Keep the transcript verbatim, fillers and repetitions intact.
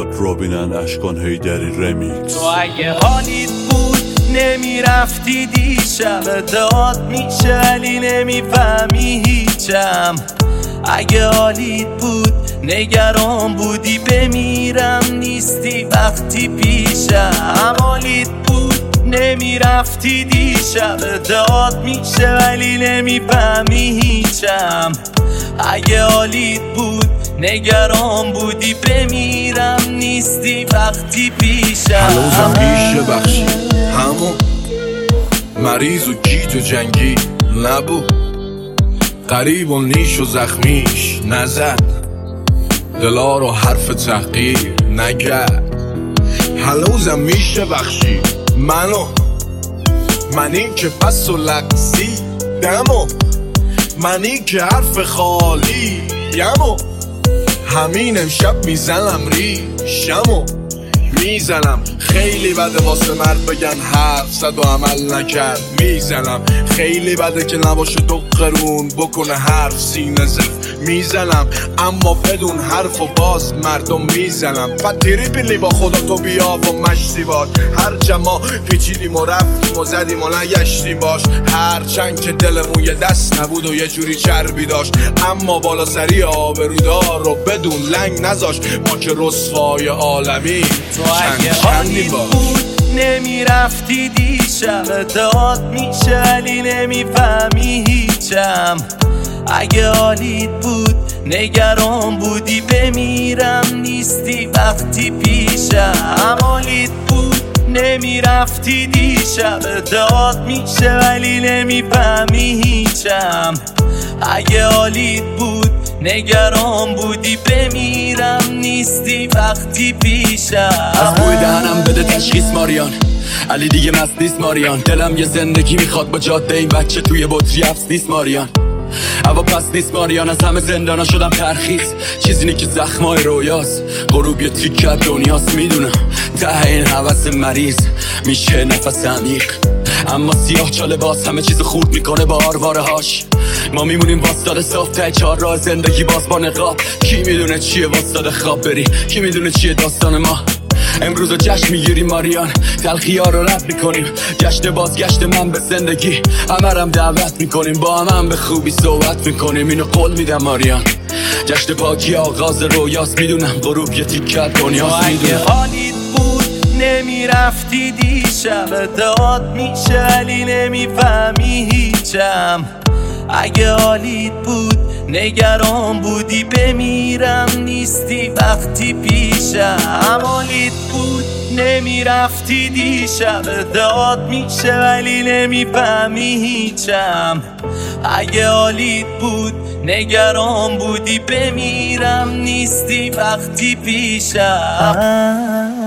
فرهاد رابینن اشکان هیدری رمیکس. تو اگه حالیت بود نمیرفتی دیشب، داد میشه ولی نمیفهمی هیچم. اگه حالیت بود نگران بودی بمیرم نیستی وقتی پیشم. حالیت بود نمیرفتی دیشب، داد میشه ولی نمیفهمی هیچم. اگه حالیت بود نگران بودی بمیرم نیستی وقتی پیشم. هنوزم میشه بخشی همون مریض و گیج و جنگی نبود، قریب و نیش و زخمیش نزد، دلا رو حرف تحقیر نگرد. هنوزم میشه بخشی منو، من این که پس و لقسی دمو، من این که حرف خالی یمو، همین امشب میزنم ریشمو میزنم. خیلی بده واسه مرد بگن حرف زد و عمل نکرد، میزنم. خیلی بده که نباشه دو قرون بکنه حرف سینه زفت، میزنم. اما بدون حرف و باز مردم میزنم. فتیری بیلی با خدا تو بیا و مشتی باش، هر جما پیچیدیم و رفتیم و زدیم و نگشتیم باش. هر چند که دلمون یه دست نبود و یه جوری چربی داشت، اما بالا سری آبرودار رو بدون لنگ نذاش. ما که رسوای عالمی تو اگه حالیت بود نمیرفتی دیشب، داد میشه ولی نمیفهمی هیچم. اگه حالیت بود نگران بودی بمیرم نیستی وقتی پیشم. حالیت بود نمیرفتی دیشب، داد میشه ولی نمیفهمی هیچم. اگه حالیت بود نگران بودی بمیرم نیستی وقتی پیشم. از بوی دهنم بده تشخیص ماریان، علی دیگه مست نیست ماریان. دلم یه زندگی میخواد با جاده این بچه توی بطری افس نیست ماریان. هوا پس نیست ماریان، از همه زندانا شدم ترخیص. چیزی نی که زخمای رویاست، غروب یه تیکه دنیاست. میدونم ته این حوث مریض میشه نفس عمیق، اما سیاه چاله باز همه چیز خورد میکنه با آرواره هاش. ما میمونیم واسطاده صاف ته چهار راه زندگی باز با نقاب. کی میدونه چیه واسطاده خواب بری، کی میدونه چیه داستان ما. امروز رو جشن میگیریم ماریان، تلخی ها رو رد میکنیم. جشن بازگشت من به زندگی، همرم دعوت میکنیم. با هم هم به خوبی صحبت میکنیم، اینو قول میدم ماریان. جشن پاکی آغاز رویاست، میدونم غروب یه تیکه دنیاست. اگه حالیت بود نمیرفتی دیشب، داد میشه ولی نمیفهمی هیچم. اگه حالیت بود نگران بودی بمیرم نیستی وقتی پیشم. حالیت بود نمیرفتی دیشب، داد میشه ولی نمیفهمی هیچم. اگه حالیت بود نگران بودی بمیرم نیستی وقتی پیشم.